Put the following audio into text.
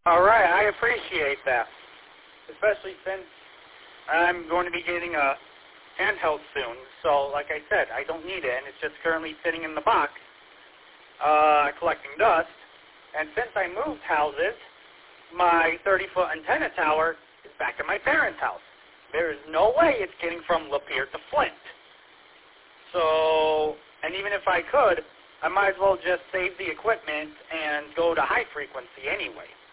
All right, I appreciate that, especially since I'm going to be getting a handheld soon. So, like I said, I don't need it, and it's just currently sitting in the box collecting dust. And since I moved houses, my 30-foot antenna tower is back at my parents' house. There is no way it's getting from Lapeer to Flint. So, and even if I could, I might as well just save the equipment and go to high frequency anyway.